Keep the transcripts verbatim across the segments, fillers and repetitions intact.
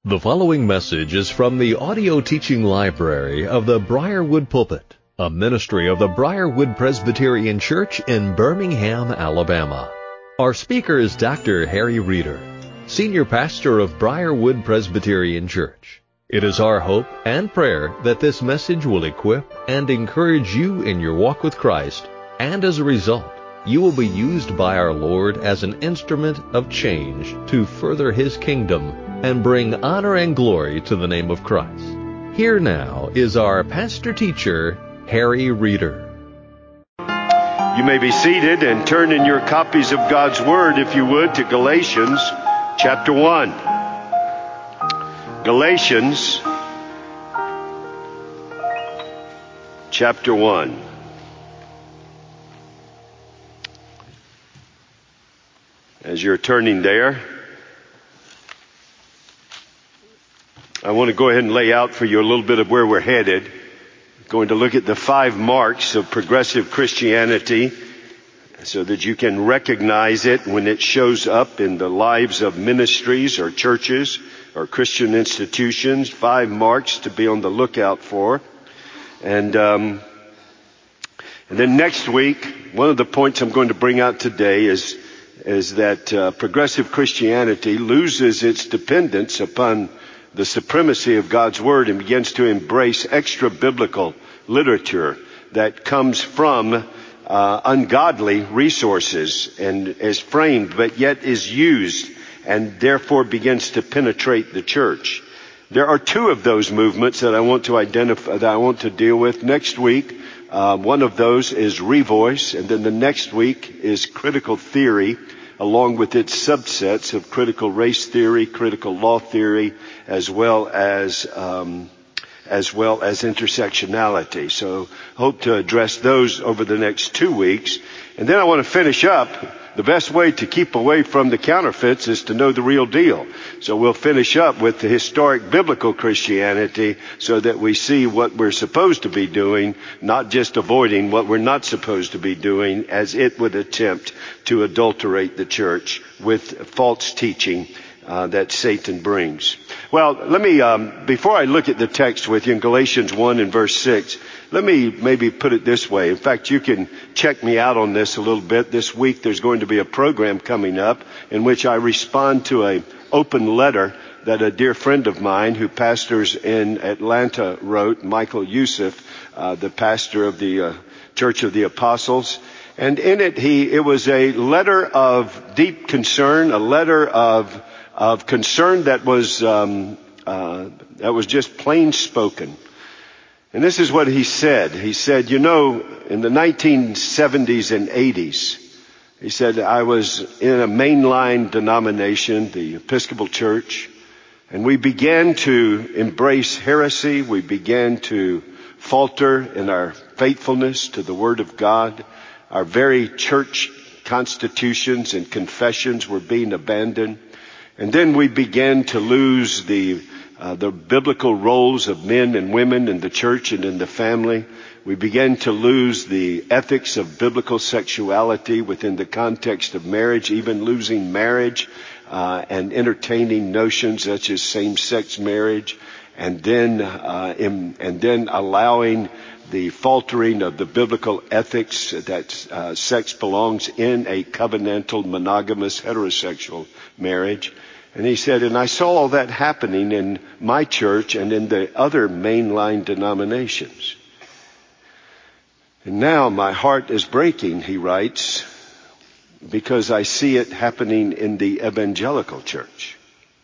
The following message is from the audio teaching library of the Briarwood Pulpit, a ministry of the Briarwood Presbyterian Church in Birmingham, Alabama. Our speaker is Doctor Harry Reeder, Senior Pastor of Briarwood Presbyterian Church. It is our hope and prayer that this message will equip and encourage you in your walk with Christ, and as a result, you will be used by our Lord as an instrument of change to further His kingdom and bring honor and glory to the name of Christ. Here now is our pastor-teacher, Harry Reeder. You may be seated and turn in your copies of God's Word, if you would, to Galatians chapter one. Galatians chapter one. As you're turning there, I want to go ahead and lay out for you a little bit of where we're headed. I'm going to look at the five marks of progressive Christianity so that you can recognize it when it shows up in the lives of ministries or churches or Christian institutions. Five marks to be on the lookout for. And, um, and then next week, one of the points I'm going to bring out today is is that uh, progressive Christianity loses its dependence upon the supremacy of God's Word and begins to embrace extra-biblical literature that comes from uh, ungodly resources and is framed but yet is used and therefore begins to penetrate the church. There are two of those movements that I want to identify, that I want to deal with next week. Uh, one of those is Revoice, and then the next week is critical theory, along with its subsets of critical race theory, critical law theory, as well as um, as well as intersectionality. So, hope to address those over the next two weeks, and then I want to finish up. The best way to keep away from the counterfeits is to know the real deal. So we'll finish up with the historic biblical Christianity so that we see what we're supposed to be doing, not just avoiding what we're not supposed to be doing, as it would attempt to adulterate the church with false teaching uh, that Satan brings. Well, let me, um, before I look at the text with you in Galatians one and verse six, let me maybe put it this way. In fact, you can check me out on this a little bit. This week there's going to be a program coming up in which I respond to an open letter that a dear friend of mine who pastors in Atlanta wrote, Michael Youssef, uh, the pastor of the uh, Church of the Apostles. And in it, he, it was a letter of deep concern, a letter of, of concern that was, um, uh, that was just plain spoken. And this is what he said. He said, you know, in the nineteen seventies and eighties, he said, I was in a mainline denomination, the Episcopal Church, and we began to embrace heresy. We began to falter in our faithfulness to the Word of God. Our very church constitutions and confessions were being abandoned. And then we began to lose the Uh, the biblical roles of men and women in the church and in the family. We began to lose the ethics of biblical sexuality within the context of marriage, even losing marriage uh, and entertaining notions such as same-sex marriage, and then uh, in, and then allowing the faltering of the biblical ethics that uh, sex belongs in a covenantal, monogamous, heterosexual marriage. And he said, and I saw all that happening in my church and in the other mainline denominations. And now my heart is breaking, he writes, because I see it happening in the evangelical church.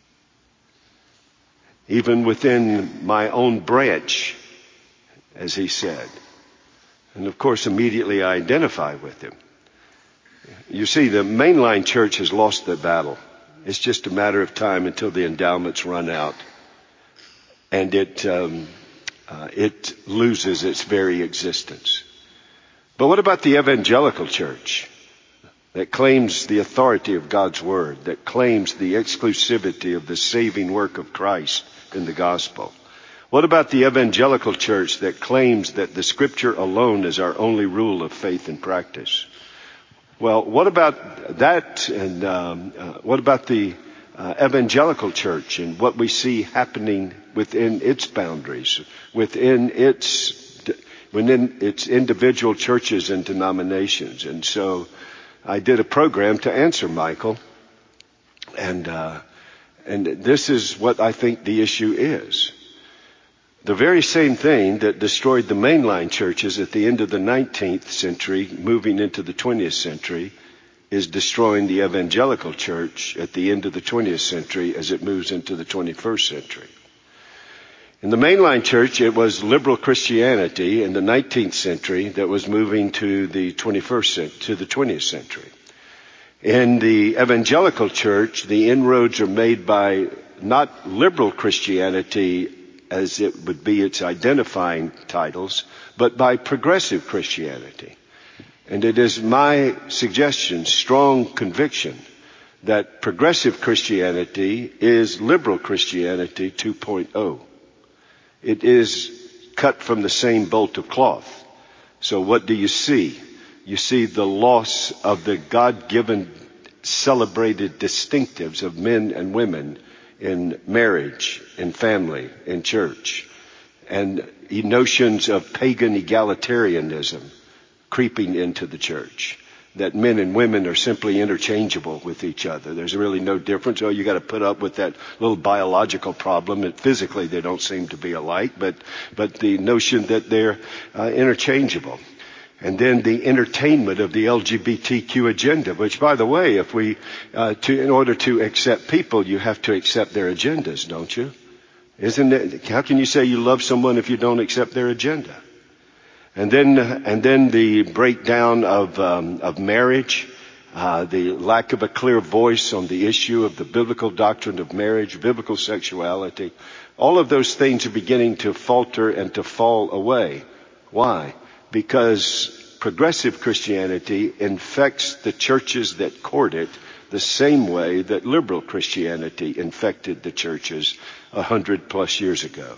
Even within my own branch, as he said. And of course, immediately I identify with him. You see, the mainline church has lost the battle. It's just a matter of time until the endowments run out and it um, uh, it loses its very existence. But what about the evangelical church that claims the authority of God's Word, that claims the exclusivity of the saving work of Christ in the gospel? What about the evangelical church that claims that the Scripture alone is our only rule of faith and practice? Well, what about that? And um, uh, what about the uh, evangelical church and what we see happening within its boundaries, within its, within its individual churches and denominations. And so I did a program to answer Michael. And, uh, and this is what I think the issue is. The very same thing that destroyed the mainline churches at the end of the nineteenth century, moving into the twentieth century, is destroying the evangelical church at the end of the twentieth century as it moves into the twenty-first century. In the mainline church, it was liberal Christianity in the nineteenth century that was moving to the twenty-first, to the twentieth century. In the evangelical church, the inroads are made by not liberal Christianity as it would be its identifying titles, but by progressive Christianity. And it is my suggestion, strong conviction, that progressive Christianity is liberal Christianity two point oh. It is cut from the same bolt of cloth. So what do you see? You see the loss of the God-given celebrated distinctives of men and women in marriage, in family, in church, and notions of pagan egalitarianism creeping into the church, that men and women are simply interchangeable with each other. There's really no difference. Oh, you got to put up with that little biological problem that physically they don't seem to be alike, but but the notion that they're uh, interchangeable. And then the entertainment of the L G B T Q agenda, which, by the way, if we, uh, to, in order to accept people, you have to accept their agendas, don't you? Isn't it? How can you say you love someone if you don't accept their agenda? And then, and then the breakdown of um, of marriage, uh, the lack of a clear voice on the issue of the biblical doctrine of marriage, biblical sexuality. All of those things are beginning to falter and to fall away. Why? Because progressive Christianity infects the churches that court it the same way that liberal Christianity infected the churches a hundred plus years ago.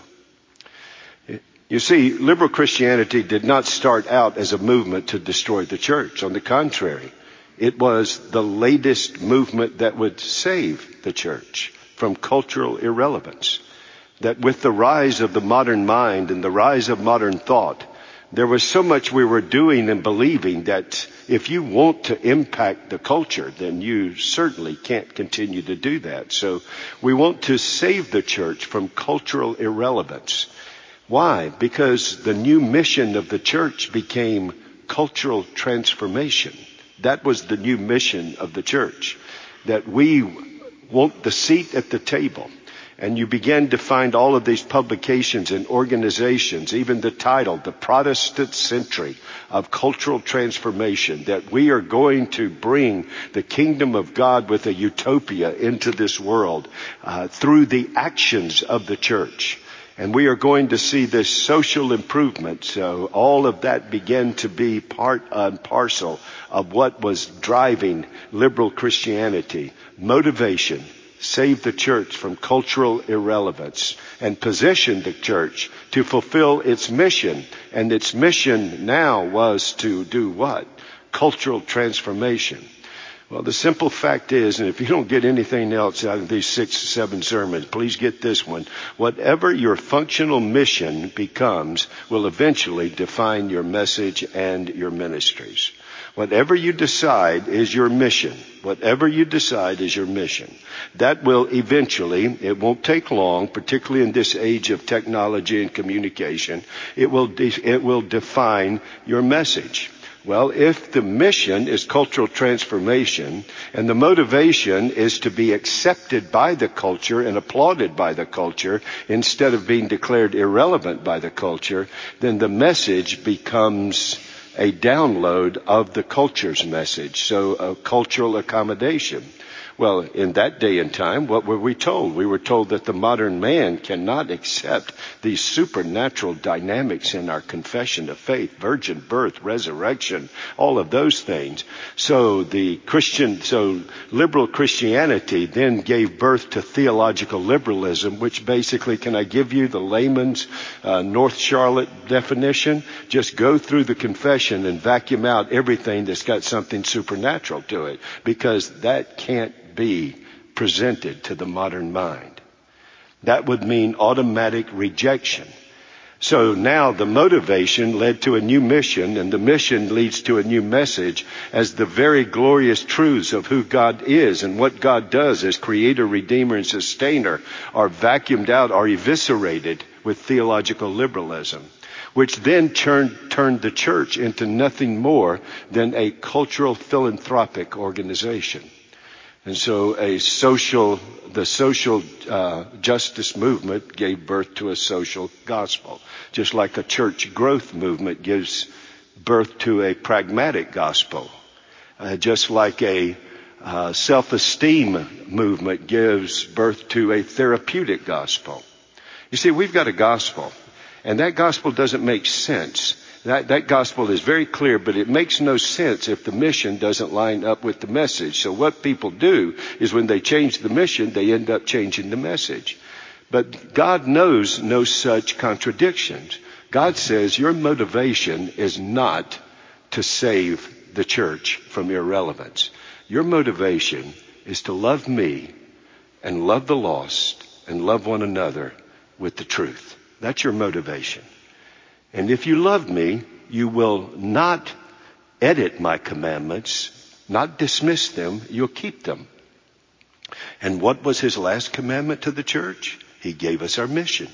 You see, liberal Christianity did not start out as a movement to destroy the church. On the contrary, it was the latest movement that would save the church from cultural irrelevance. That with the rise of the modern mind and the rise of modern thought, there was so much we were doing and believing that if you want to impact the culture, then you certainly can't continue to do that. So we want to save the church from cultural irrelevance. Why? Because the new mission of the church became cultural transformation. That was the new mission of the church, that we want the seat at the table. And you begin to find all of these publications and organizations, even the title, The Protestant Century of Cultural Transformation, that we are going to bring the kingdom of God with a utopia into this world uh, through the actions of the church. And we are going to see this social improvement. So all of that began to be part and parcel of what was driving liberal Christianity. Motivation. Save the church from cultural irrelevance and position the church to fulfill its mission. And its mission now was to do what? Cultural transformation. Well, the simple fact is, and if you don't get anything else out of these six or seven sermons, please get this one. Whatever your functional mission becomes will eventually define your message and your ministries. Whatever you decide is your mission. Whatever you decide is your mission. That will eventually, it won't take long, particularly in this age of technology and communication, it will, de- it will define your message. Well, if the mission is cultural transformation and the motivation is to be accepted by the culture and applauded by the culture instead of being declared irrelevant by the culture, then the message becomes a download of the culture's message, so a cultural accommodation. Well, in that day and time, what were we told? We were told that the modern man cannot accept these supernatural dynamics in our confession of faith, virgin birth, resurrection, all of those things. So the Christian, so liberal Christianity then gave birth to theological liberalism, which basically, can I give you the layman's uh, North Charlotte definition? Just go through the confession and vacuum out everything that's got something supernatural to it, because that can't be presented to the modern mind. That would mean automatic rejection. So now the motivation led to a new mission, and the mission leads to a new message, as the very glorious truths of who God is and what God does as creator, redeemer, and sustainer are vacuumed out, are eviscerated with theological liberalism, which then turned, turned the church into nothing more than a cultural philanthropic organization. And so a social, the social uh, justice movement gave birth to a social gospel, just like a church growth movement gives birth to a pragmatic gospel, uh, just like a uh, self-esteem movement gives birth to a therapeutic gospel. You see, we've got a gospel, and that gospel doesn't make sense. That, that gospel is very clear, but it makes no sense if the mission doesn't line up with the message. So what people do is when they change the mission, they end up changing the message. But God knows no such contradictions. God says your motivation is not to save the church from irrelevance. Your motivation is to love me and love the lost and love one another with the truth. That's your motivation. And if you love me, you will not edit my commandments, not dismiss them, you'll keep them. And what was his last commandment to the church? He gave us our mission.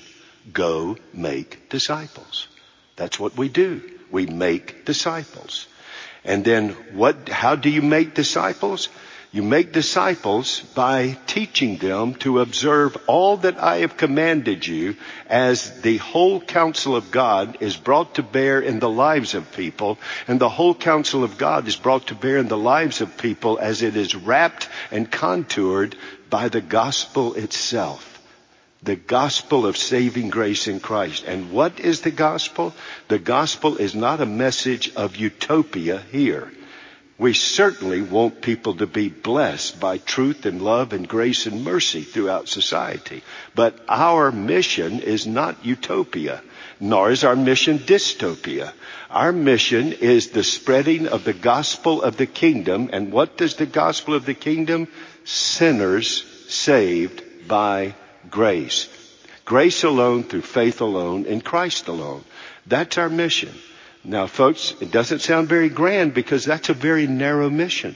Go make disciples. That's what we do. We make disciples. And then what, how do you make disciples? You make disciples by teaching them to observe all that I have commanded you, as the whole counsel of God is brought to bear in the lives of people. And the whole counsel of God is brought to bear in the lives of people as it is wrapped and contoured by the gospel itself. The gospel of saving grace in Christ. And what is the gospel? The gospel is not a message of utopia here. We certainly want people to be blessed by truth and love and grace and mercy throughout society. But our mission is not utopia, nor is our mission dystopia. Our mission is the spreading of the gospel of the kingdom. And what does the gospel of the kingdom? Sinners saved by grace. Grace alone, through faith alone, in Christ alone. That's our mission. Now, folks, it doesn't sound very grand because that's a very narrow mission.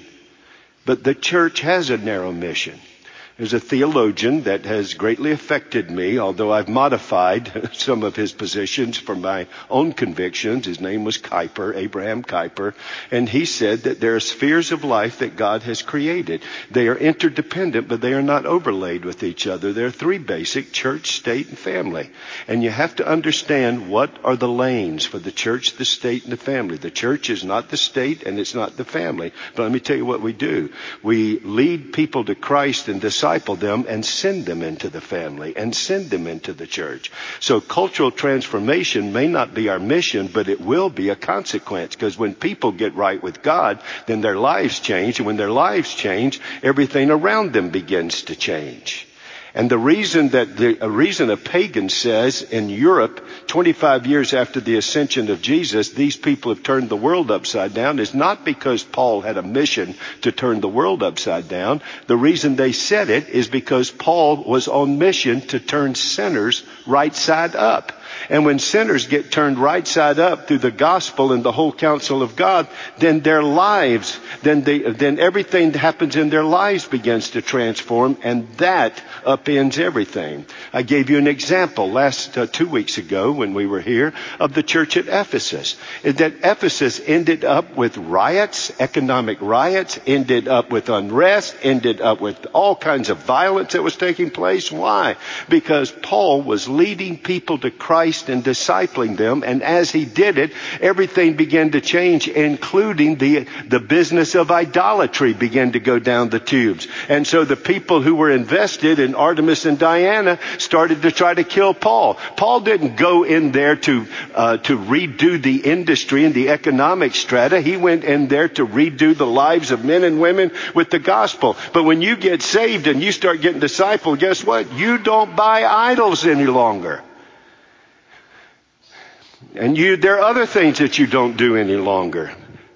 But the church has a narrow mission. There's a theologian that has greatly affected me, although I've modified some of his positions for my own convictions. His name was Kuyper, Abraham Kuyper, and he said that there are spheres of life that God has created. They are interdependent, but they are not overlaid with each other. There are three basic: church, state, and family. And you have to understand what are the lanes for the church, the state, and the family. The church is not the state, and it's not the family. But let me tell you what we do. We lead people to Christ and disciple them and send them into the family and send them into the church. So cultural transformation may not be our mission, but it will be a consequence, because when people get right with God, then their lives change. And when their lives change, everything around them begins to change. And the reason that the a reason a pagan says in Europe, twenty-five years after the ascension of Jesus, these people have turned the world upside down, is not because Paul had a mission to turn the world upside down. The reason they said it is because Paul was on mission to turn sinners right side up. And when sinners get turned right side up through the gospel and the whole counsel of God, then their lives, then they, then everything that happens in their lives begins to transform, and that upends everything. I gave you an example last uh, two weeks ago when we were here of the church at Ephesus. That Ephesus ended up with riots, economic riots, ended up with unrest, ended up with all kinds of violence that was taking place. Why? Because Paul was leading people to Christ and discipling them, and as he did it, everything began to change, including the the business of idolatry began to go down the tubes. And so the people who were invested in Artemis and Diana started to try to kill Paul. Paul didn't go in there to uh, to redo the industry and the economic strata. He went in there to redo the lives of men and women with the gospel. But when you get saved and you start getting discipled, guess what? You don't buy idols any longer. And you, there are other things that you don't do any longer.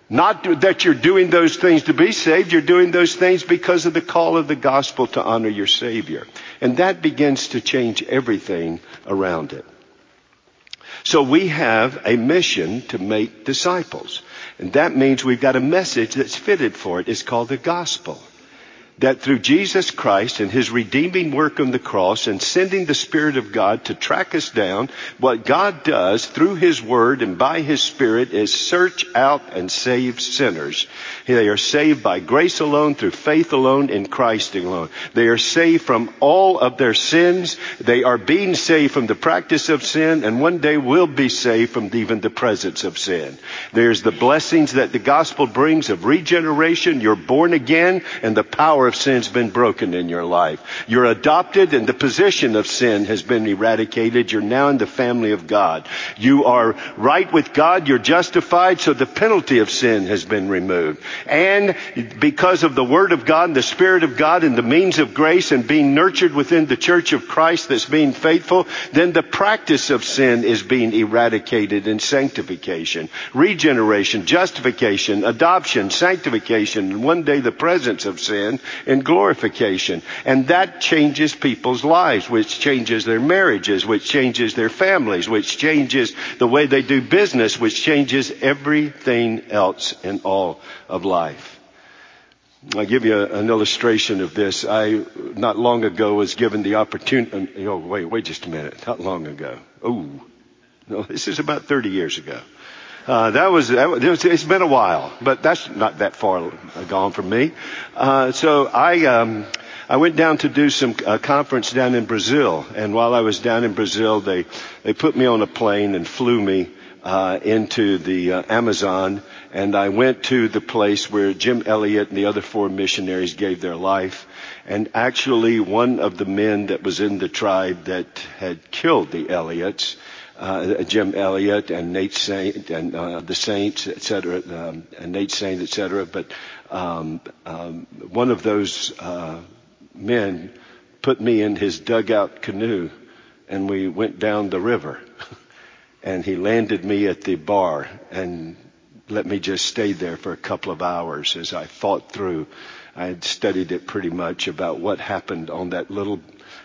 Not that you're doing those things to be saved. You're doing those things because of the call of the gospel to honor your Savior. And that begins to change everything around it. So we have a mission to make disciples. And that means we've got a message that's fitted for it. It's called the gospel. That through Jesus Christ and his redeeming work on the cross and sending the Spirit of God to track us down, what God does through his word and by his Spirit is search out and save sinners. They are saved by grace alone, through faith alone, in Christ alone. They are saved from all of their sins. They are being saved from the practice of sin, and one day will be saved from even the presence of sin. There's the blessings that the gospel brings of regeneration. You're born again, and the power of sin's been broken in your life. You're adopted, and the position of sin has been eradicated. You're now in the family of God. You are right with God. You're justified, so the penalty of sin has been removed. And because of the Word of God and the Spirit of God and the means of grace and being nurtured within the church of Christ that's being faithful, then the practice of sin is being eradicated in sanctification, regeneration, justification, adoption, sanctification, and one day the presence of sin in glorification. And that changes people's lives, which changes their marriages, which changes their families, which changes the way they do business, which changes everything else in all of life. I'll give you an illustration of this. I, not long ago, was given the opportunity. Oh, wait, wait just a minute. Not long ago. Oh, no, this is about thirty years ago. Uh, that was, that was, it's been a while, but that's not that far gone from me. Uh, so I, um, I went down to do some uh, conference down in Brazil. And while I was down in Brazil, they, they put me on a plane and flew me, uh, into the uh, Amazon. And I went to the place where Jim Elliot and the other four missionaries gave their life. And actually one of the men that was in the tribe that had killed the Elliots, Uh, Jim Elliot and Nate Saint and uh, the Saints, et cetera, um, and Nate Saint, et cetera. But um, um, one of those uh, men put me in his dugout canoe, and we went down the river. And he landed me at the bar and let me just stay there for a couple of hours as I thought through. I had studied it pretty much about what happened on that little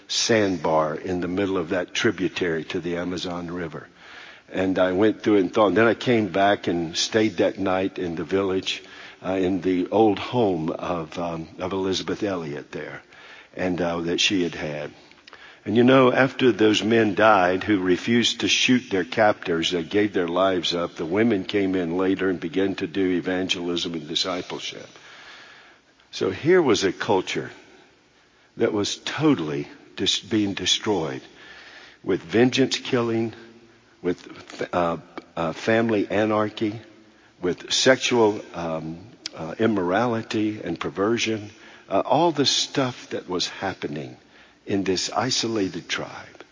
sandbar in the middle of that tributary to the Amazon River. And I went through it and thought, and then I came back and stayed that night in the village, uh, in the old home of, um, of Elizabeth Elliot there, and, uh, that she had had. And you know, after those men died who refused to shoot their captors, they gave their lives up, the women came in later and began to do evangelism and discipleship. So here was a culture that was totally dis- being destroyed with vengeance killing, with uh, uh, family anarchy, with sexual um, uh, immorality and perversion, uh, all the stuff that was happening in this isolated tribe.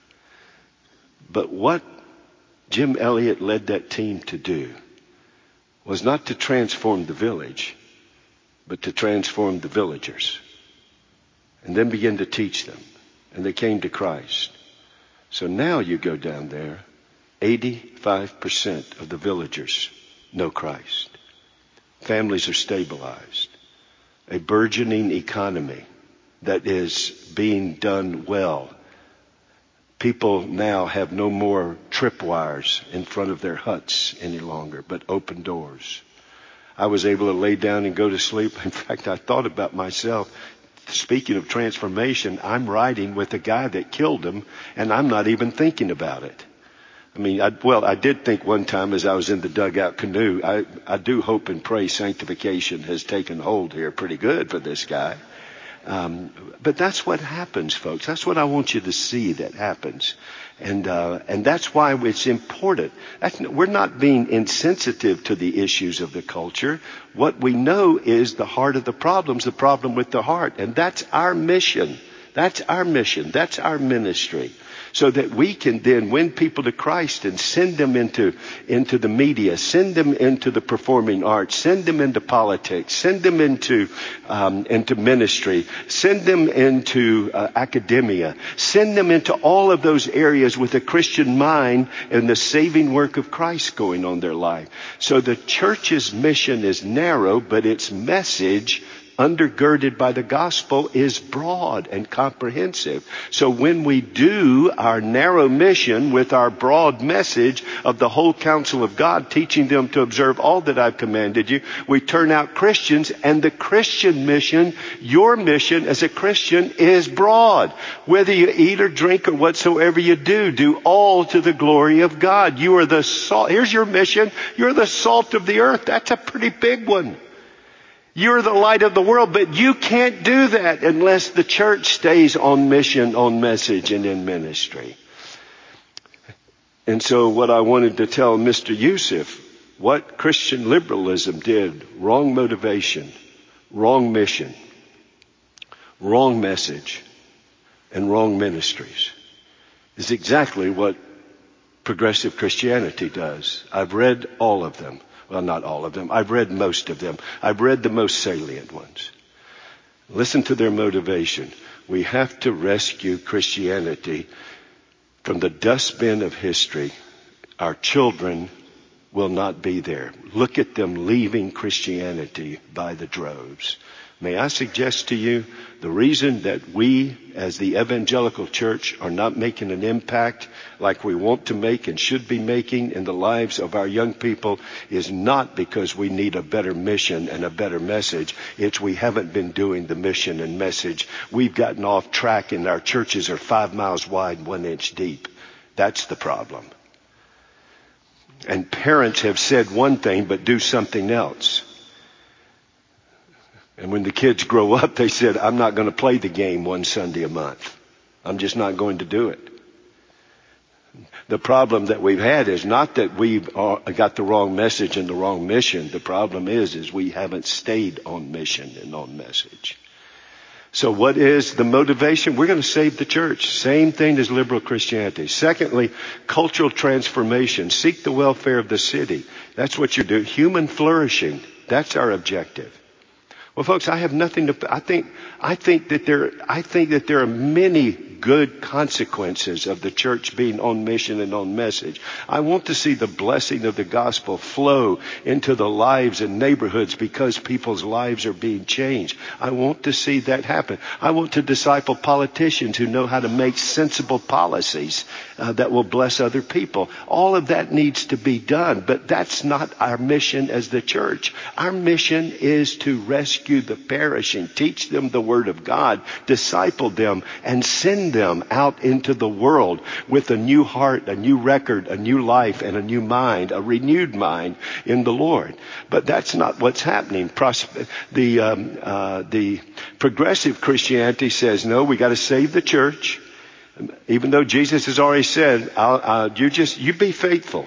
But what Jim Elliot led that team to do was not to transform the village, but to transform the villagers. And then begin to teach them. And they came to Christ. So now you go down there, eighty-five percent of the villagers know Christ. Families are stabilized. A burgeoning economy that is being done well. People now have no more tripwires in front of their huts any longer, but open doors. I was able to lay down and go to sleep. In fact, I thought about myself. Speaking of transformation, I'm riding with a guy that killed him, and I'm not even thinking about it. I mean, I, well, I did think one time as I was in the dugout canoe, I, I do hope and pray sanctification has taken hold here pretty good for this guy. Um, but that's what happens, folks. That's what I want you to see that happens. And, uh, and that's why it's important. That's, we're not being insensitive to the issues of the culture. What we know is the heart of the problem's the problem with the heart. And that's our mission. That's our mission. That's our ministry. so that we can then win people to Christ and send them into, into the media, send them into the performing arts, send them into politics, send them into, um, into ministry, send them into uh, academia, send them into all of those areas with a Christian mind and the saving work of Christ going on in their life. So the church's mission is narrow, but its message, undergirded by the gospel, is broad and comprehensive. So when we do our narrow mission with our broad message of the whole counsel of God, teaching them to observe all that I've commanded you, we turn out Christians, and the Christian mission, your mission as a Christian, is broad. Whether you eat or drink or whatsoever you do, do all to the glory of God. You are the salt. Here's your mission. You're the salt of the earth. That's a pretty big one. You're the light of the world, but you can't do that unless the church stays on mission, on message, and in ministry. And so what I wanted to tell Mister Yusuf, what Christian liberalism did, wrong motivation, wrong mission, wrong message, and wrong ministries, is exactly what progressive Christianity does. I've read all of them. Well, not all of them. I've read most of them. I've read the most salient ones. Listen to their motivation. We have to rescue Christianity from the dustbin of history. Our children will not be there. Look at them leaving Christianity by the droves. May I suggest to you, the reason that we as the evangelical church are not making an impact like we want to make and should be making in the lives of our young people is not because we need a better mission and a better message. It's we haven't been doing the mission and message. We've gotten off track, and our churches are five miles wide, one inch deep. That's the problem. And parents have said one thing but do something else. And when the kids grow up, they said, I'm not going to play the game one Sunday a month. I'm just not going to do it. The problem that we've had is not that we've got the wrong message and the wrong mission. The problem is, is we haven't stayed on mission and on message. So what is the motivation? We're going to save the church. Same thing as liberal Christianity. Secondly, cultural transformation. Seek the welfare of the city. That's what you're doing. Human flourishing. That's our objective. Well, folks, I have nothing to, I think, I think that there, I think that there are many good consequences of the church being on mission and on message. I want to see the blessing of the gospel flow into the lives and neighborhoods because people's lives are being changed. I want to see that happen. I want to disciple politicians who know how to make sensible policies uh, that will bless other people. All of that needs to be done, but that's not our mission as the church. Our mission is to rescue the perishing, teach them the word of God, disciple them, and send them out into the world with a new heart, a new record, a new life, and a new mind, a renewed mind in the Lord. But that's not what's happening. Pros- the um, uh, the progressive Christianity says, no, we got to save the church. Even though Jesus has already said, I'll, uh, you just you be faithful.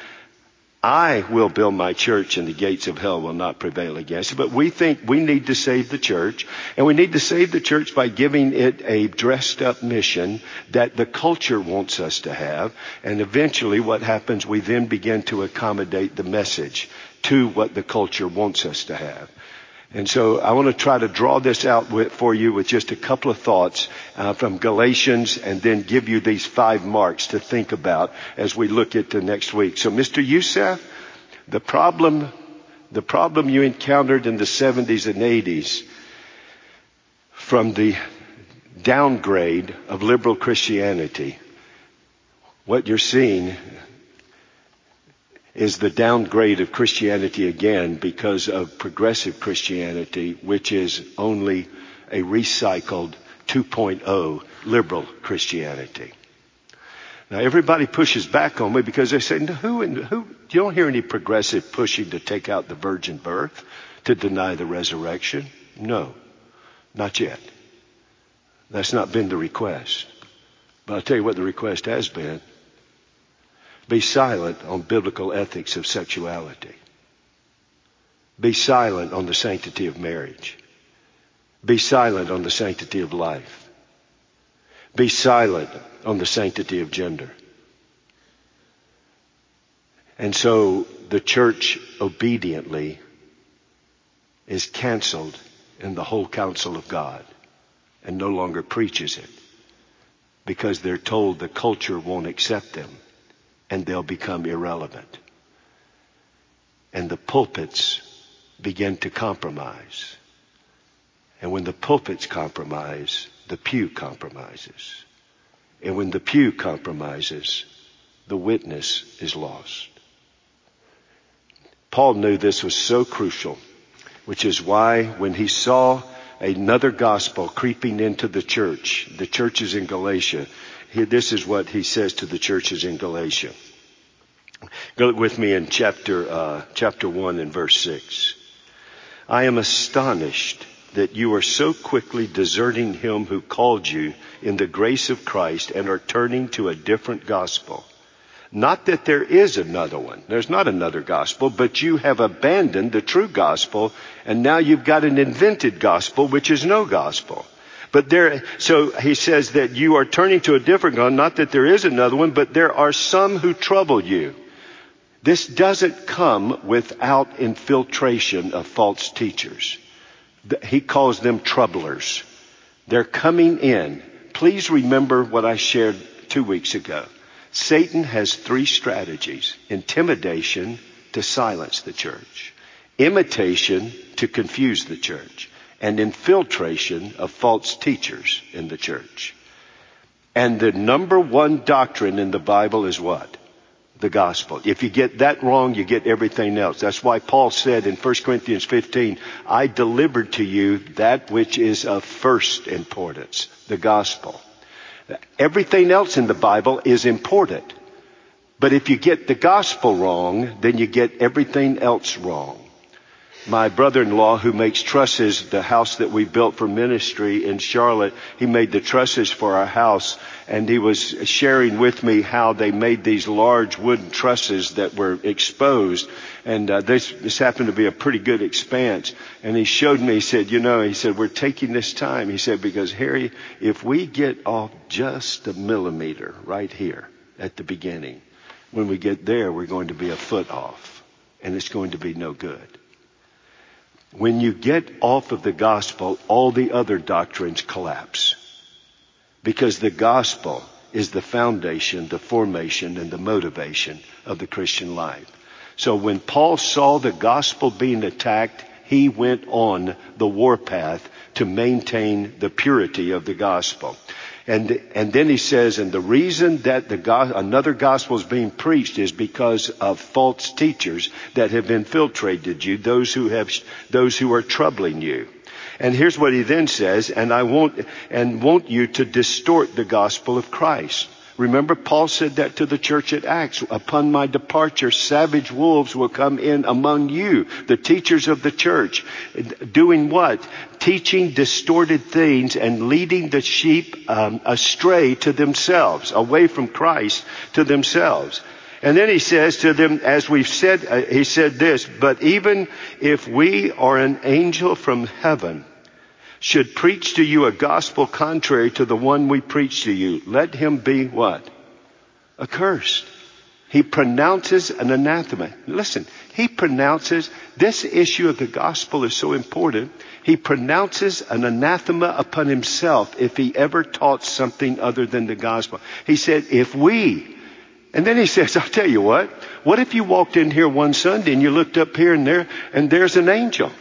I will build my church and the gates of hell will not prevail against it. But we think we need to save the church, and we need to save the church by giving it a dressed up mission that the culture wants us to have. And eventually what happens, we then begin to accommodate the message to what the culture wants us to have. And so I want to try to draw this out with, for you with just a couple of thoughts uh, from Galatians, and then give you these five marks to think about as we look at the next week. So Mister Yusuf, the problem, the problem you encountered in the seventies and eighties from the downgrade of liberal Christianity, what you're seeing is the downgrade of Christianity again because of progressive Christianity, which is only a recycled two point oh liberal Christianity. Now everybody pushes back on me because they say, no, who, who, you don't hear any progressive pushing to take out the virgin birth, to deny the resurrection. No, not yet. That's not been the request. But I'll tell you what the request has been. Be silent on biblical ethics of sexuality. Be silent on the sanctity of marriage. Be silent on the sanctity of life. Be silent on the sanctity of gender. And so the church obediently is canceled in the whole counsel of God and no longer preaches it because they're told the culture won't accept them and they'll become irrelevant. And the pulpits begin to compromise. And when the pulpits compromise, the pew compromises. And when the pew compromises, the witness is lost. Paul knew this was so crucial, which is why when he saw another gospel creeping into the church, the churches in Galatia, he, this is what he says to the churches in Galatia. Go with me in chapter, uh, chapter one and verse six. I am astonished that you are so quickly deserting him who called you in the grace of Christ and are turning to a different gospel. Not that there is another one. There's not another gospel, but you have abandoned the true gospel, and now you've got an invented gospel, which is no gospel. But there, so he says that you are turning to a different God, not that there is another one, but there are some who trouble you. This doesn't come without infiltration of false teachers. He calls them troublers. They're coming in. Please remember what I shared two weeks ago. Satan has three strategies: intimidation to silence the church, imitation to confuse the church, and infiltration of false teachers in the church. And the number one doctrine in the Bible is what? The gospel. If you get that wrong, you get everything else. That's why Paul said in First Corinthians fifteen, I delivered to you that which is of first importance, the gospel. Everything else in the Bible is important. But if you get the gospel wrong, then you get everything else wrong. My brother-in-law, who makes trusses, the house that we built for ministry in Charlotte, he made the trusses for our house, and he was sharing with me how they made these large wooden trusses that were exposed, and uh, this, this happened to be a pretty good expanse. And he showed me, he said, you know, he said, we're taking this time. He said, because Harry, if we get off just a millimeter right here at the beginning, when we get there, we're going to be a foot off, and it's going to be no good. When you get off of the gospel, all the other doctrines collapse. Because the gospel is the foundation, the formation, and the motivation of the Christian life. So when Paul saw the gospel being attacked, he went on the warpath to maintain the purity of the gospel. And, and then he says, and the reason that the go- another gospel is being preached is because of false teachers that have infiltrated you, those who have, those who are troubling you. And here's what he then says, and I want, and want you to distort the gospel of Christ. Remember, Paul said that to the church at Acts. Upon my departure, savage wolves will come in among you, the teachers of the church. Doing what? Teaching distorted things and leading the sheep um, astray to themselves, away from Christ to themselves. And then he says to them, as we've said, uh, he said this, but even if we or an angel from heaven should preach to you a gospel contrary to the one we preach to you, let him be what? Accursed. He pronounces an anathema. Listen, he pronounces, this issue of the gospel is so important. He pronounces an anathema upon himself if he ever taught something other than the gospel. He said, if we, and then he says, I'll tell you what, what if you walked in here one Sunday and you looked up here and there, and there's an angel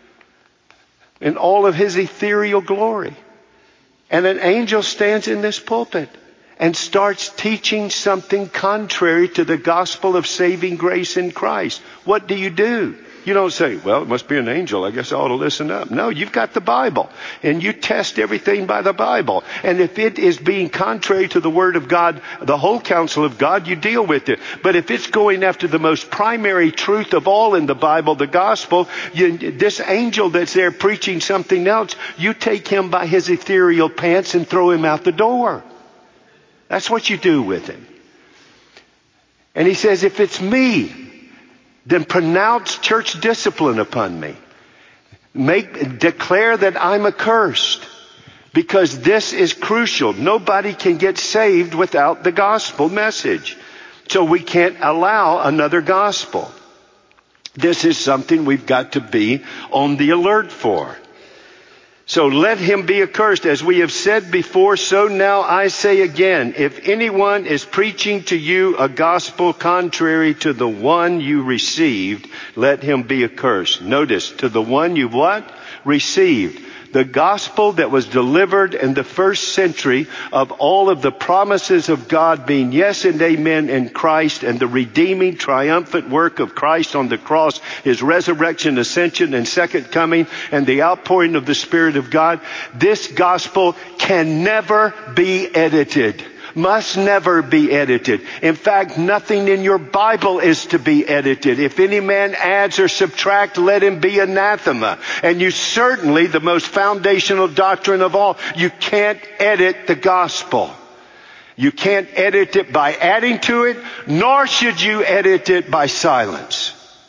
in all of his ethereal glory. And an angel stands in this pulpit and starts teaching something contrary to the gospel of saving grace in Christ. What do you do? You don't say, well, it must be an angel. I guess I ought to listen up. No, you've got the Bible. And you test everything by the Bible. And if it is being contrary to the Word of God, the whole counsel of God, you deal with it. But if it's going after the most primary truth of all in the Bible, the gospel, you, this angel that's there preaching something else, you take him by his ethereal pants and throw him out the door. That's what you do with him. And he says, if it's me, then pronounce church discipline upon me. Make, declare that I'm accursed. Because this is crucial. Nobody can get saved without the gospel message. So we can't allow another gospel. This is something we've got to be on the alert for. So let him be accursed. As we have said before, so now I say again, if anyone is preaching to you a gospel contrary to the one you received, let him be accursed. Notice, to the one you what? Received. The gospel that was delivered in the first century of all of the promises of God being yes and amen in Christ, and the redeeming triumphant work of Christ on the cross, his resurrection, ascension, and second coming, and the outpouring of the Spirit of God. This gospel can never be edited. Must never be edited. In fact, nothing in your Bible is to be edited. If any man adds or subtract, let him be anathema. And you certainly, the most foundational doctrine of all, you can't edit the gospel. You can't edit it by adding to it, nor should you edit it by silence.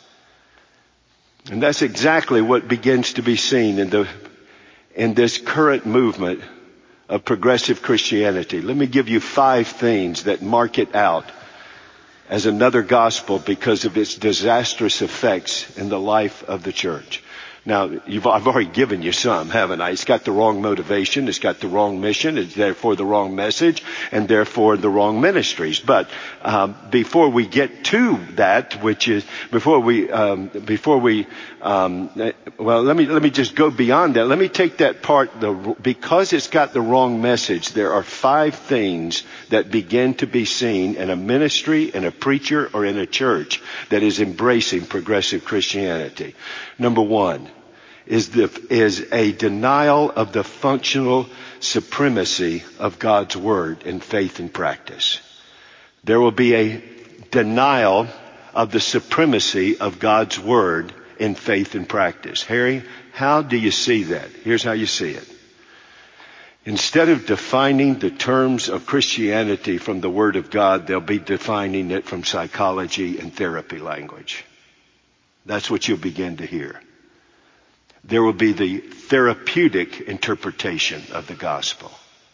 And that's exactly what begins to be seen in the in this current movement of progressive Christianity. Let me give you five things that mark it out as another gospel because of its disastrous effects in the life of the church. Now, you've, I've already given you some, haven't I? It's got the wrong motivation, it's got the wrong mission, it's therefore the wrong message, and therefore the wrong ministries. But um, before we get to that, which is before we um, before we um, well, let me let me just go beyond that. Let me take that part. The, because it's got the wrong message, there are five things that begin to be seen in a ministry, in a preacher, or in a church that is embracing progressive Christianity. Number one is the is a denial of the functional supremacy of God's word in faith and practice. There will be a denial of the supremacy of God's word in faith and practice. Harry, how do you see that? Here's how you see it. Instead of defining the terms of Christianity from the Word of God, they'll be defining it from psychology and therapy language. That's what you'll begin to hear. There will be the therapeutic interpretation of the gospel.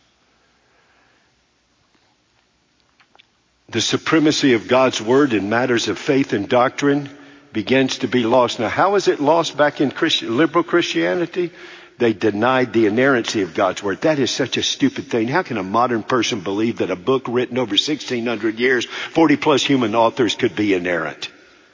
The supremacy of God's word in matters of faith and doctrine begins to be lost. Now, how is it lost back in Christian, liberal Christianity? They denied the inerrancy of God's word. That is such a stupid thing. How can a modern person believe that a book written over sixteen hundred years, forty plus human authors could be inerrant?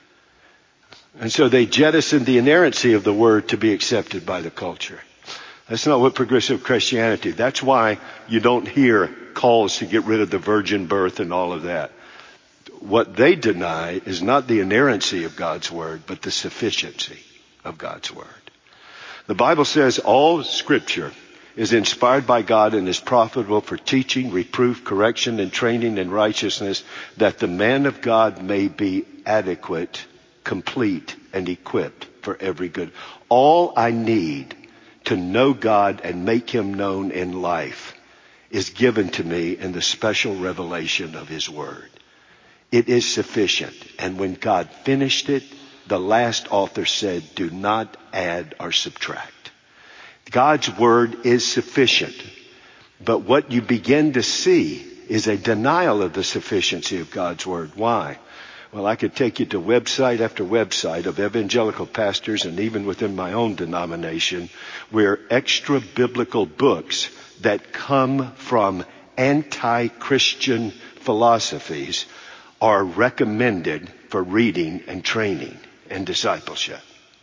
And so they jettisoned the inerrancy of the word to be accepted by the culture. That's not what progressive Christianity. That's why you don't hear calls to get rid of the virgin birth and all of that. What they deny is not the inerrancy of God's word, but the sufficiency of God's word. The Bible says all Scripture is inspired by God and is profitable for teaching, reproof, correction, and training in righteousness, that the man of God may be adequate, complete, and equipped for every good. All I need to know God and make him known in life is given to me in the special revelation of his word. It is sufficient. And when God finished it, the last author said, do not add or subtract. God's word is sufficient. But what you begin to see is a denial of the sufficiency of God's word. Why? Well, I could take you to website after website of evangelical pastors, and even within my own denomination, where extra biblical books that come from anti-Christian philosophies are recommended for reading and training and discipleship.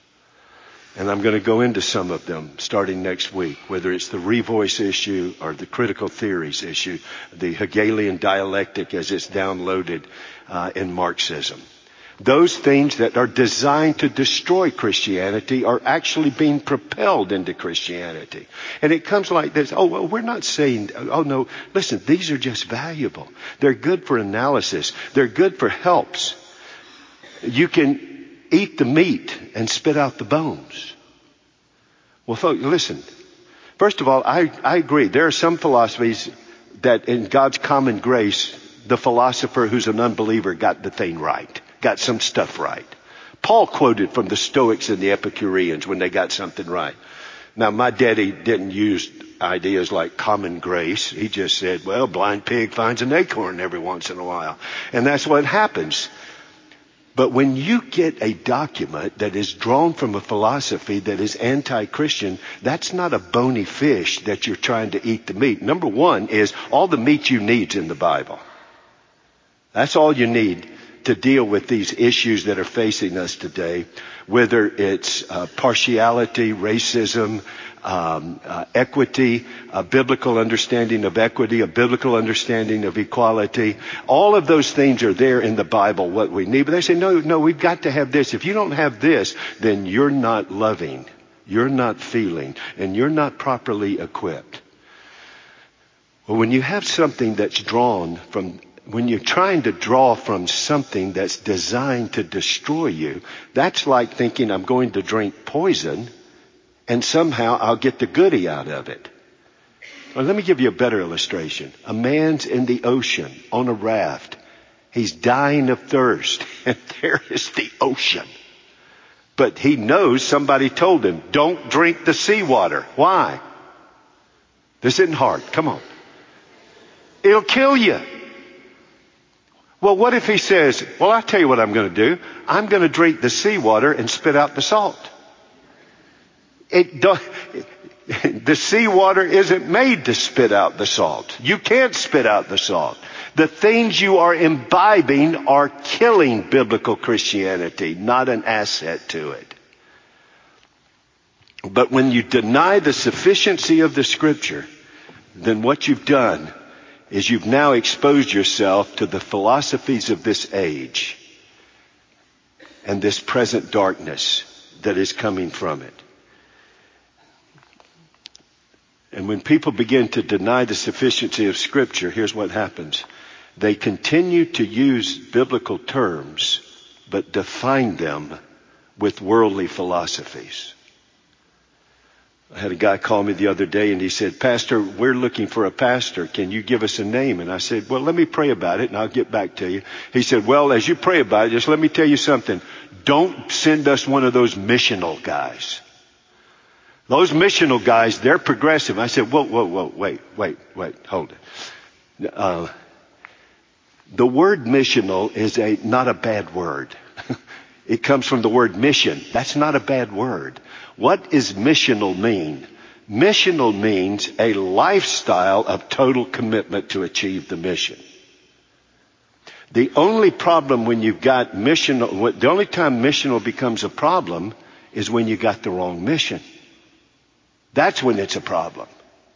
And I'm going to go into some of them starting next week, whether it's the revoice issue or the critical theories issue, the Hegelian dialectic as it's downloaded uh, in Marxism. Those things that are designed to destroy Christianity are actually being propelled into Christianity. And it comes like this, oh, well, we're not saying, oh no, listen, these are just valuable. They're good for analysis. They're good for helps. You can eat the meat and spit out the bones. Well, folks, listen. First of all, I, I agree. There are some philosophies that in God's common grace, the philosopher who's an unbeliever got the thing right, got some stuff right. Paul quoted from the Stoics and the Epicureans when they got something right. Now, my daddy didn't use ideas like common grace. He just said, well, blind pig finds an acorn every once in a while. And that's what happens. But when you get a document that is drawn from a philosophy that is anti-Christian, that's not a bony fish that you're trying to eat the meat. Number one is all the meat you need is in the Bible. That's all you need to deal with these issues that are facing us today, whether it's uh, partiality, racism, um, uh, equity, a biblical understanding of equity, a biblical understanding of equality. All of those things are there in the Bible, what we need. But they say, no, no, we've got to have this. If you don't have this, then you're not loving, you're not feeling, and you're not properly equipped. Well, when you have something that's drawn from When you're trying to draw from something that's designed to destroy you, that's like thinking I'm going to drink poison and somehow I'll get the goodie out of it. Well, let me give you a better illustration. A man's in the ocean on a raft. He's dying of thirst, and there is the ocean. But he knows somebody told him, don't drink the seawater. Why? This isn't hard. Come on. It'll kill you. Well, what if he says, well, I'll tell you what I'm going to do. I'm going to drink the seawater and spit out the salt. It do, the seawater isn't made to spit out the salt. You can't spit out the salt. The things you are imbibing are killing biblical Christianity, not an asset to it. But when you deny the sufficiency of the Scripture, then what you've done is you've now exposed yourself to the philosophies of this age and this present darkness that is coming from it. And when people begin to deny the sufficiency of Scripture, here's what happens. They continue to use biblical terms, but define them with worldly philosophies. I had a guy call me the other day and he said, Pastor, we're looking for a pastor. Can you give us a name? And I said, well, let me pray about it and I'll get back to you. He said, well, as you pray about it, just let me tell you something. Don't send us one of those missional guys. Those missional guys, they're progressive. I said, whoa, whoa, whoa, wait, wait, wait, hold it. Uh, the word missional is a not a bad word. It comes from the word mission. That's not a bad word. What does missional mean? Missional means a lifestyle of total commitment to achieve the mission. The only problem when you've got missional, the only time missional becomes a problem is when you got the wrong mission. That's when it's a problem.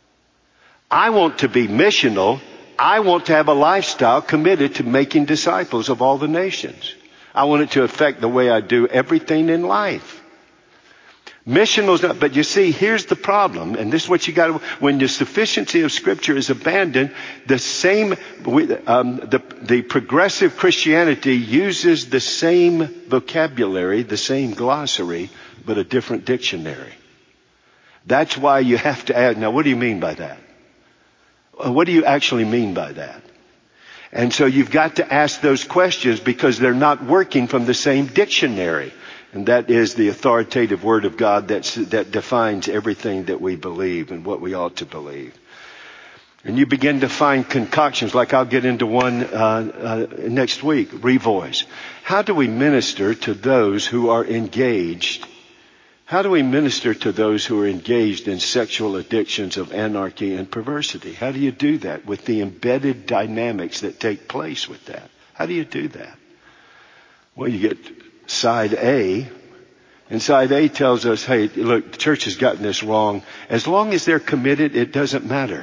I want to be missional. I want to have a lifestyle committed to making disciples of all the nations. I want it to affect the way I do everything in life. Missional is not, but you see, here's the problem, and this is what you got to, when the sufficiency of Scripture is abandoned, the same, um, the, the progressive Christianity uses the same vocabulary, the same glossary, but a different dictionary. That's why you have to add, now what do you mean by that? What do you actually mean by that? And so you've got to ask those questions because they're not working from the same dictionary. And that is the authoritative Word of God that's, that defines everything that we believe and what we ought to believe. And you begin to find concoctions, like I'll get into one uh, uh, next week, Revoice. How do we minister to those who are engaged? How do we minister to those who are engaged in sexual addictions of anarchy and perversity? How do you do that with the embedded dynamics that take place with that? How do you do that? Well, you get side A, and side A tells us, hey, look, the church has gotten this wrong. As long as they're committed, it doesn't matter.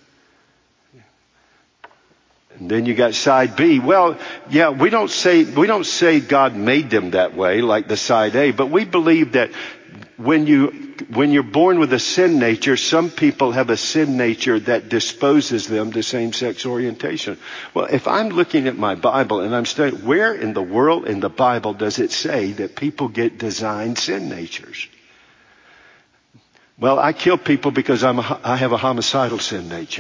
And then you got side B. Well, yeah, we don't say, we don't say God made them that way, like the side A, but we believe that when you, when you're born with a sin nature, some people have a sin nature that disposes them to same-sex orientation. Well, if I'm looking at my Bible and I'm studying, where in the world in the Bible does it say that people get designed sin natures? Well, I kill people because I'm a, I have a homicidal sin nature.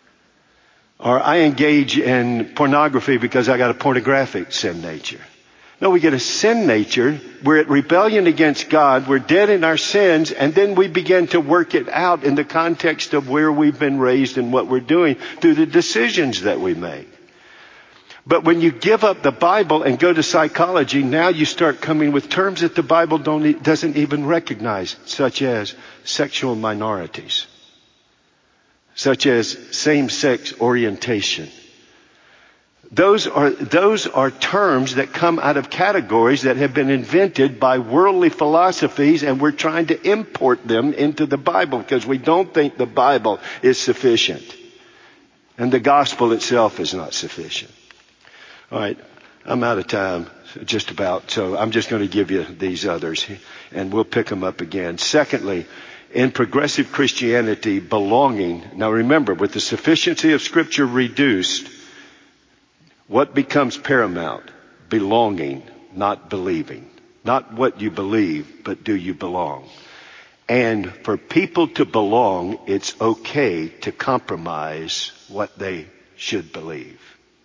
Or I engage in pornography because I got a pornographic sin nature. No, we get a sin nature. We're at rebellion against God. We're dead in our sins. And then we begin to work it out in the context of where we've been raised and what we're doing through the decisions that we make. But when you give up the Bible and go to psychology, now you start coming with terms that the Bible don't, doesn't even recognize, such as sexual minorities, such as same-sex orientation. Those are, those are terms that come out of categories that have been invented by worldly philosophies, and we're trying to import them into the Bible because we don't think the Bible is sufficient. And the gospel itself is not sufficient. All right, I'm out of time, just about, so I'm just going to give you these others, and we'll pick them up again. Secondly, in progressive Christianity, belonging. Now remember, with the sufficiency of Scripture reduced, what becomes paramount? Belonging, not believing. Not what you believe, but do you belong? And for people to belong, it's okay to compromise what they should believe.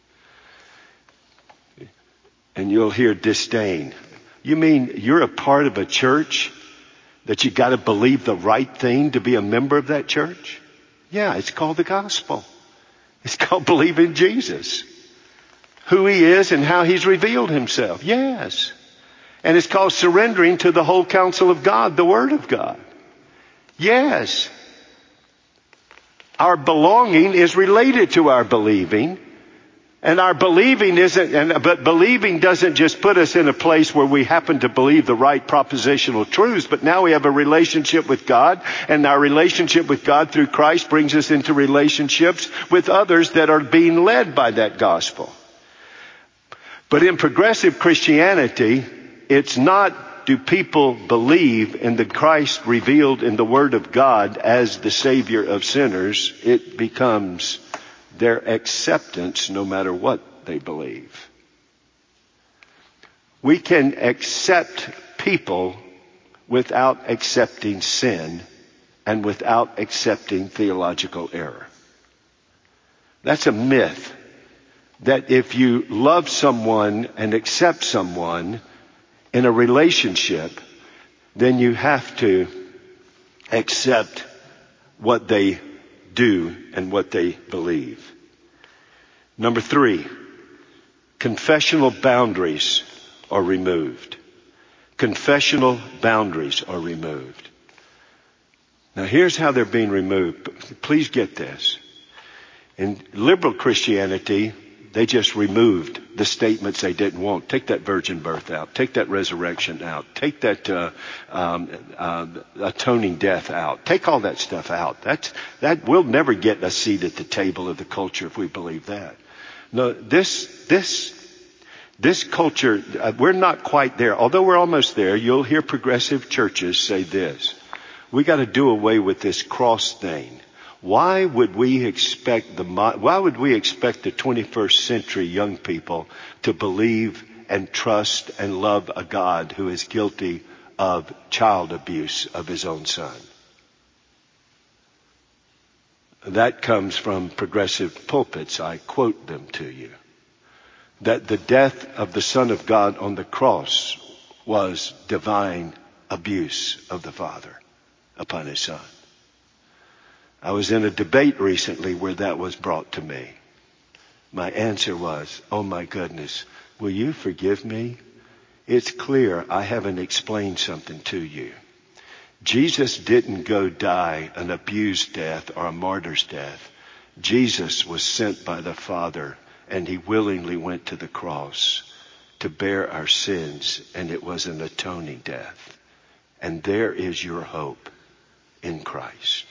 And you'll hear disdain. You mean you're a part of a church that you got to believe the right thing to be a member of that church? Yeah, it's called the gospel. It's called believing Jesus. Who he is and how he's revealed himself. Yes. And it's called surrendering to the whole counsel of God, the Word of God. Yes. Our belonging is related to our believing. And our believing isn't, and, but believing doesn't just put us in a place where we happen to believe the right propositional truths, but now we have a relationship with God, and our relationship with God through Christ brings us into relationships with others that are being led by that gospel. But in progressive Christianity, it's not do people believe in the Christ revealed in the Word of God as the Savior of sinners. It becomes their acceptance no matter what they believe. We can accept people without accepting sin and without accepting theological error. That's a myth. That if you love someone and accept someone in a relationship, then you have to accept what they do and what they believe. Number three, confessional boundaries are removed. Confessional boundaries are removed. Now here's how they're being removed. Please get this. In liberal Christianity, they just removed the statements they didn't want. Take that virgin birth out. Take that resurrection out. Take that uh, um, uh, atoning death out. Take all that stuff out. That's, that we'll never get a seat at the table of the culture if we believe that. No, this this this culture, uh, we're not quite there. Although we're almost there, you'll hear progressive churches say this: we got to do away with this cross thing. Why would we expect the why would we expect the twenty-first century young people to believe and trust and love a God who is guilty of child abuse of his own son? That comes from progressive pulpits. I quote them to you. That the death of the Son of God on the cross was divine abuse of the Father upon his Son. I was in a debate recently where that was brought to me. My answer was, oh my goodness, will you forgive me? It's clear I haven't explained something to you. Jesus didn't go die an abused death or a martyr's death. Jesus was sent by the Father, and he willingly went to the cross to bear our sins, and it was an atoning death. And there is your hope in Christ.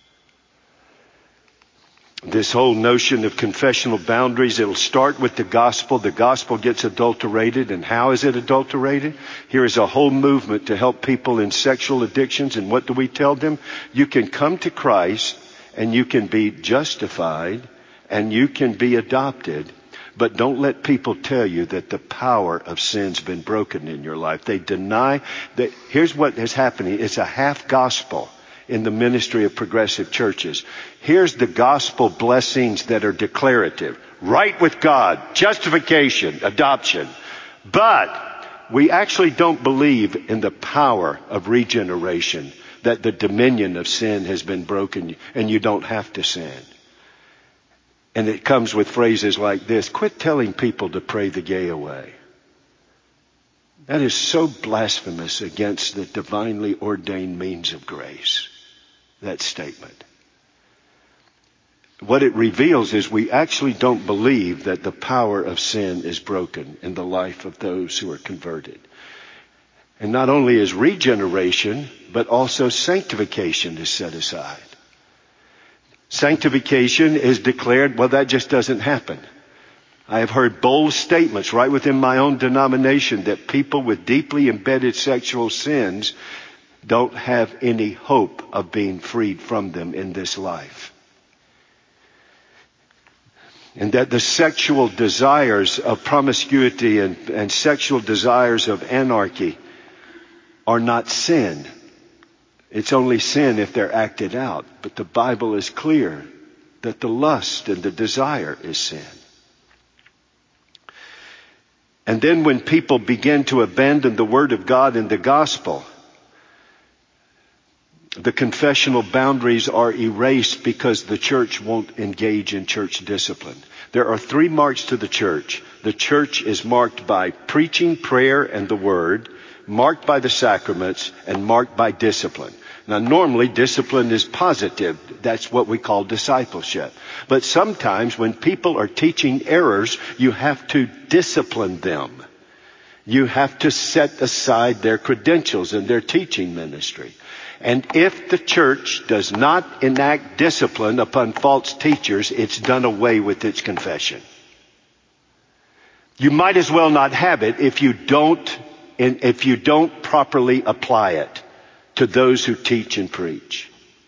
This whole notion of confessional boundaries, it'll start with the gospel. The gospel gets adulterated. And how is it adulterated? Here is a whole movement to help people in sexual addictions. And what do we tell them? You can come to Christ and you can be justified and you can be adopted. But don't let people tell you that the power of sin's been broken in your life. They deny that. Here's what is happening. It's a half gospel in the ministry of progressive churches. Here's the gospel blessings that are declarative. Right with God, justification, adoption. But we actually don't believe in the power of regeneration, that the dominion of sin has been broken and you don't have to sin. And it comes with phrases like this: quit telling people to pray the gay away. That is so blasphemous against the divinely ordained means of grace, that statement. What it reveals is we actually don't believe that the power of sin is broken in the life of those who are converted. And not only is regeneration, but also sanctification is set aside. Sanctification is declared, well, that just doesn't happen. I have heard bold statements right within my own denomination that people with deeply embedded sexual sins don't have any hope of being freed from them in this life. And that the sexual desires of promiscuity and, and sexual desires of anarchy are not sin. It's only sin if they're acted out. But the Bible is clear that the lust and the desire is sin. And then when people begin to abandon the Word of God and the gospel, the confessional boundaries are erased because the church won't engage in church discipline. There are three marks to the church. The church is marked by preaching, prayer, and the Word, marked by the sacraments, and marked by discipline. Now, normally discipline is positive. That's what we call discipleship. But sometimes when people are teaching errors, you have to discipline them. You have to set aside their credentials and their teaching ministry. And if the church does not enact discipline upon false teachers, it's done away with its confession. You might as well not have it if you don't, if you don't properly apply it to those who teach and preach.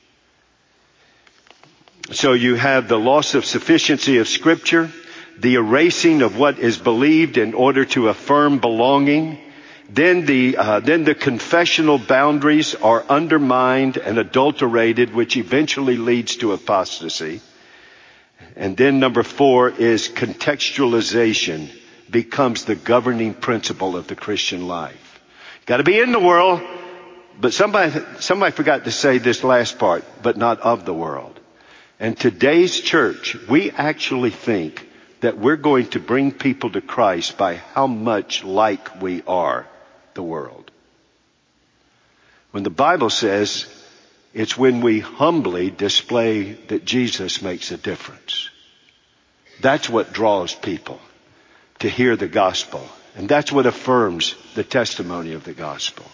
So you have the loss of sufficiency of Scripture, the erasing of what is believed in order to affirm belonging. Then the, uh, then the confessional boundaries are undermined and adulterated, which eventually leads to apostasy. And then number four is contextualization becomes the governing principle of the Christian life. Got to be in the world, but somebody, somebody forgot to say this last part, but not of the world. And today's church, we actually think that we're going to bring people to Christ by how much like we are the world. When the Bible says it's when we humbly display that Jesus makes a difference. That's what draws people to hear the gospel. And that's what affirms the testimony of the gospel.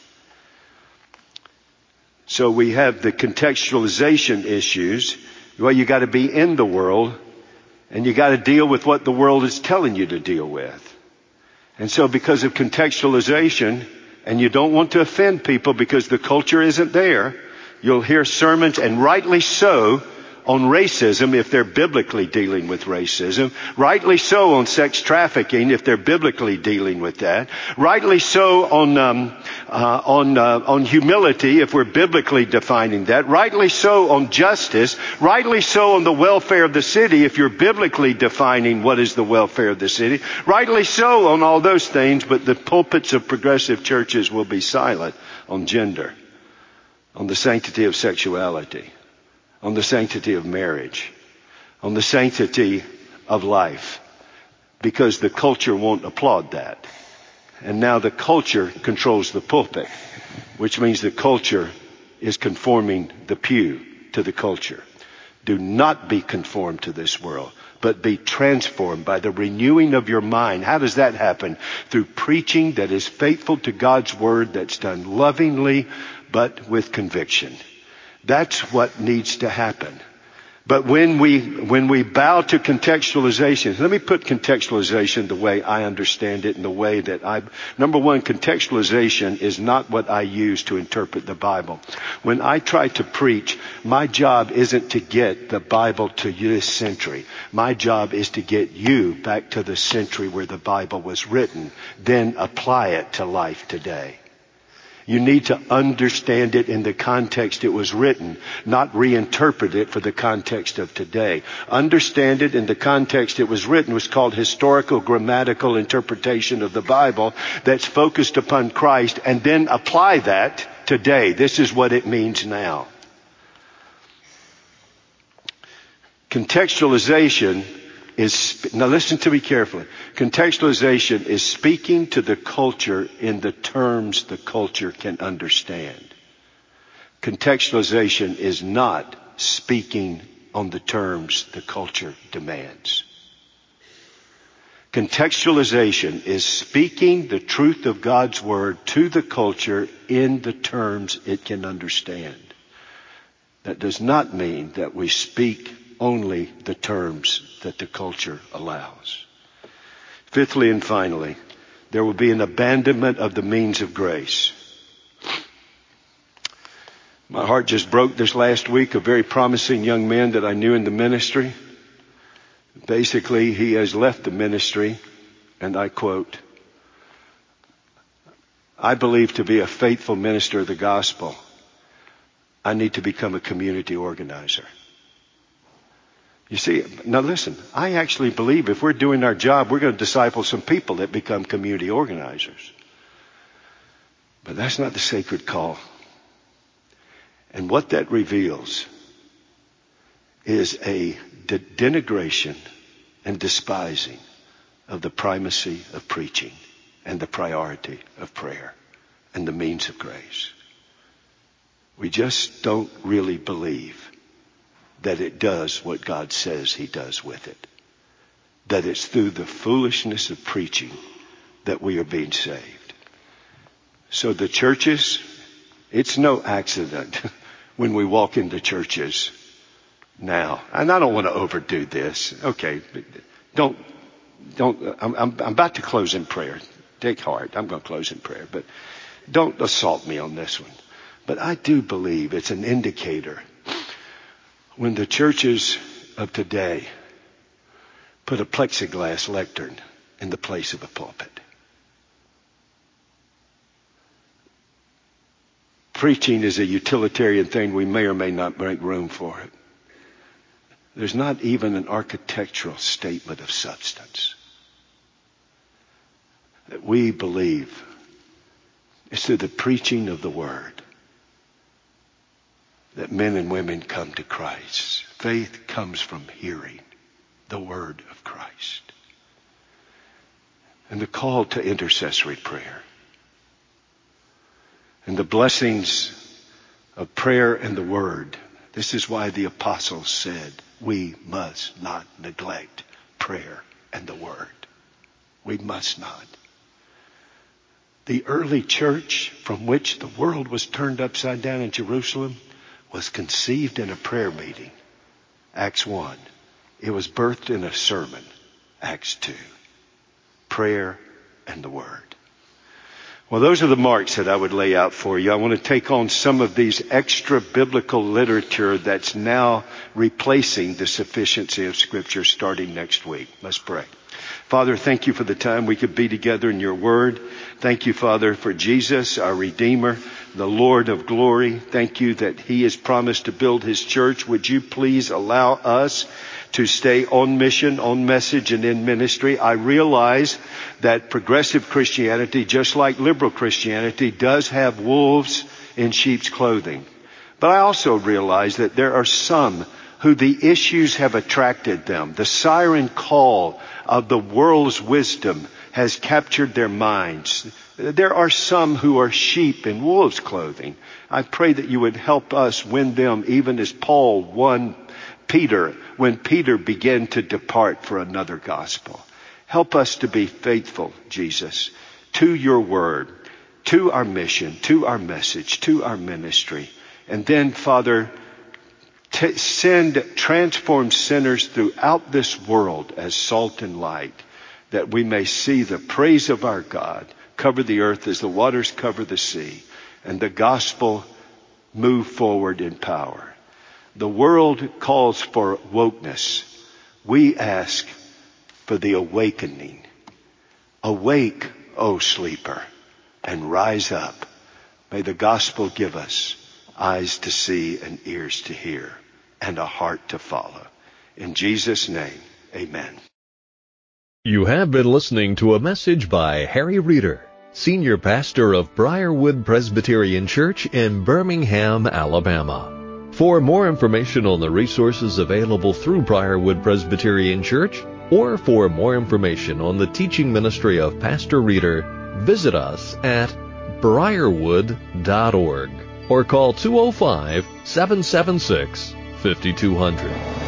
So we have the contextualization issues. Well, you got to be in the world and you got to deal with what the world is telling you to deal with. And so because of contextualization, and you don't want to offend people because the culture isn't there, you'll hear sermons, and rightly so, on racism if they're biblically dealing with racism. Rightly so on sex trafficking if they're biblically dealing with that. Rightly so on um, uh, on uh, on humility if we're biblically defining that. Rightly so on justice. Rightly so on the welfare of the city if you're biblically defining what is the welfare of the city. Rightly so on all those things, but the pulpits of progressive churches will be silent on gender, on the sanctity of sexuality, on the sanctity of marriage, on the sanctity of life, because the culture won't applaud that. And now the culture controls the pulpit, which means the culture is conforming the pew to the culture. Do not be conformed to this world, but be transformed by the renewing of your mind. How does that happen? Through preaching that is faithful to God's word, that's done lovingly, but with conviction. That's what needs to happen. But when we, when we bow to contextualization, let me put contextualization the way I understand it, in the way that I, number one, contextualization is not what I use to interpret the Bible. When I try to preach, my job isn't to get the Bible to this century. My job is to get you back to the century where the Bible was written, then apply it to life today. You need to understand it in the context it was written, not reinterpret it for the context of today. Understand it in the context it was written was called historical grammatical interpretation of the Bible that's focused upon Christ, and then apply that today. This is what it means now. Contextualization is, now listen to me carefully. Contextualization is speaking to the culture in the terms the culture can understand. Contextualization is not speaking on the terms the culture demands. Contextualization is speaking the truth of God's word to the culture in the terms it can understand. That does not mean that we speak only the terms that the culture allows. Fifthly and finally, there will be an abandonment of the means of grace. My heart just broke this last week. A very promising young man that I knew in the ministry. Basically, he has left the ministry, and I quote, "I believe to be a faithful minister of the gospel, I need to become a community organizer." You see, now listen, I actually believe if we're doing our job, we're going to disciple some people that become community organizers. But that's not the sacred call. And what that reveals is a de- denigration and despising of the primacy of preaching and the priority of prayer and the means of grace. We just don't really believe that it does what God says he does with it. That it's through the foolishness of preaching that we are being saved. So the churches, it's no accident when we walk into churches now. And I don't want to overdo this. Okay, don't, don't, I'm, I'm, I'm about to close in prayer. Take heart. I'm going to close in prayer, but don't assault me on this one. But I do believe it's an indicator when the churches of today put a plexiglass lectern in the place of a pulpit. Preaching is a utilitarian thing. We may or may not make room for it. There's not even an architectural statement of substance. That we believe it's through the preaching of the word that men and women come to Christ. Faith comes from hearing the word of Christ. And the call to intercessory prayer. And the blessings of prayer and the word. This is why the apostles said, we must not neglect prayer and the word. We must not. The early church from which the world was turned upside down in Jerusalem was conceived in a prayer meeting, Acts one. It was birthed in a sermon, Acts two. Prayer and the word. Well, those are the marks that I would lay out for you. I want to take on some of these extra biblical literature that's now replacing the sufficiency of Scripture starting next week. Let's pray. Father, thank you for the time we could be together in your word. Thank you, Father, for Jesus, our Redeemer, the Lord of glory. Thank you that he has promised to build his church. Would you please allow us to stay on mission, on message, and in ministry? I realize that progressive Christianity, just like liberal Christianity, does have wolves in sheep's clothing. But I also realize that there are some who the issues have attracted them. The siren call of the world's wisdom has captured their minds. There are some who are sheep in wolves' clothing. I pray that you would help us win them, even as Paul won Peter when Peter began to depart for another gospel. Help us to be faithful, Jesus, to your word, to our mission, to our message, to our ministry. And then, Father, t- send transformed sinners throughout this world as salt and light, that we may see the praise of our God cover the earth as the waters cover the sea, and the gospel move forward in power. The world calls for wokeness. We ask for the awakening. Awake, O sleeper, and rise up, May the gospel give us eyes to see and ears to hear and a heart to follow. In Jesus' name, amen. You have been listening to a message by Harry Reeder, Senior Pastor of Briarwood Presbyterian Church in Birmingham, Alabama. For more information on the resources available through Briarwood Presbyterian Church, or for more information on the teaching ministry of Pastor Reeder, visit us at briarwood dot org or call two oh five, seven seven six, five two zero zero.